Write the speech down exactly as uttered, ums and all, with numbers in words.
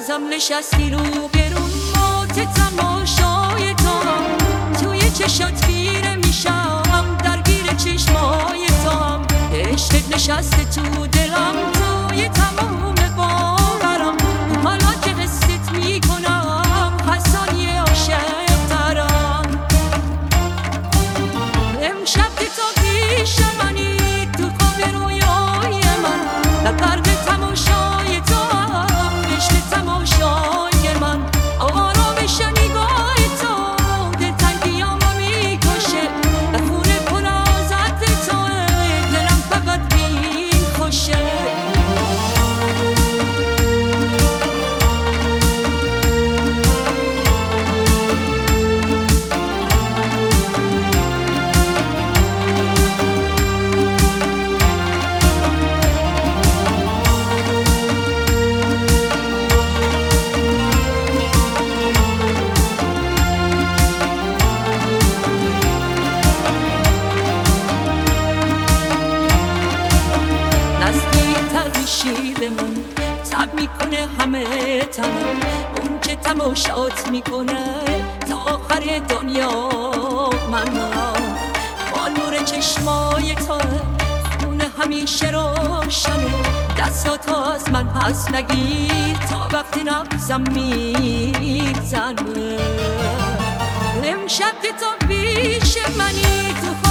بازم نشستی رو برون مات تماشای تو توی چشات خیره میشم درگیر چشمای تو عشقت نشسته تو دلم توی تمام باورم حالا که حست میکنم هر ثانیه عاشق ترم امشب که تو پیش منی تو خواب رویای من در غرق تماشای تو عشق تماشای من آرامش نگاه تو دلتنگیامو میکشه و خونه پر از عطر توه دلم فقط بین خوشه شیرمون تب میکنه همه تنم اون که تماشات میکنه تا آخر دنیا من با نور چشمای تو خونه همیشه روشنه دستات از من پس نگیر تا وقتی نبزم میزنه امشب که تو پیش منی تو